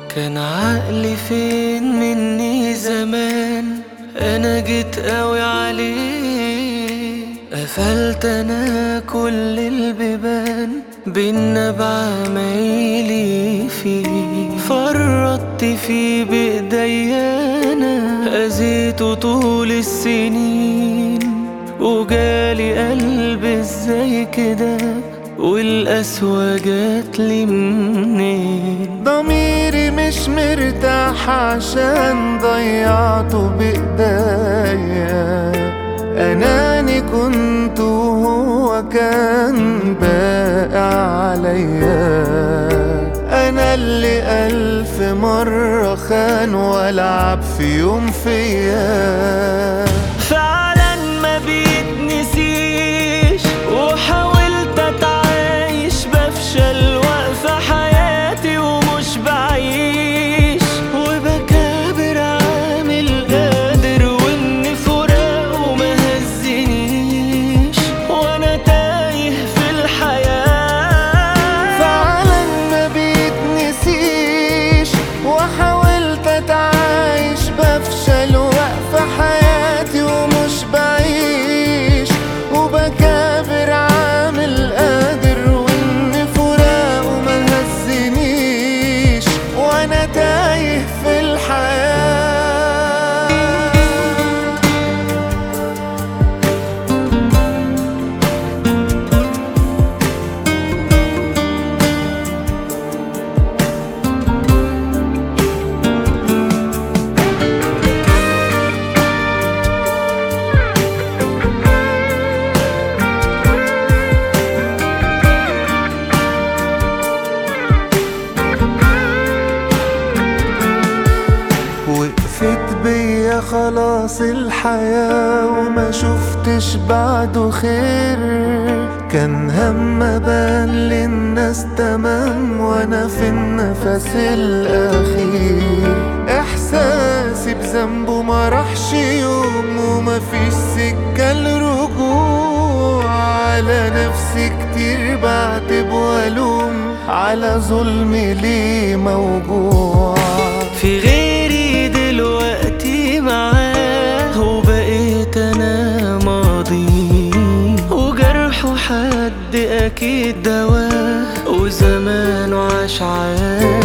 كان عقلي فين مني زمان، انا جيت قوي عليه. قفلت انا كل البيبان بينا بعمايلي فيه، فرطت فيه بايديا انا، اذيته طول السنين. وجالي قلب ازاي كده، والقسوة جاتلي منين؟ ضميري مش مرتاح عشان ضيعته بإيديا. أناني كنت وهو كان باقي عليا. أنا اللي 1000 مرة خان ولعب في يوم فيا. فعلا ما بيتنسيش، وحاولت اتعايش بفشل، واقفة حياتي ومش بعيش، وبكابر عامل قادر، وان فراقه ما هزنيش، وانا تايه في الحياة. فعلا ما بيتنسيش، وحاولت اتعايش بفشل، واقفة حياتي ومش بعيش، وبكابر عامل قادر، وان فراقه ما هزنيش، وانا تايه في الحياة. وقفت بيا خلاص الحياة، وما شفتش بعده خير. كان هم بان للناس تمام، وانا في النفس الاخير. احساسي بذنبه ما راحش يوم، وما فيش سكة لرجوع. على نفسي كتير بعتب والوم، على ظلمي ليه موجوع. في غيري دلوقتي معاه، وبقيت انا ماضي، وجرحه حد اكيد دواه، وزمانه عاش عادي.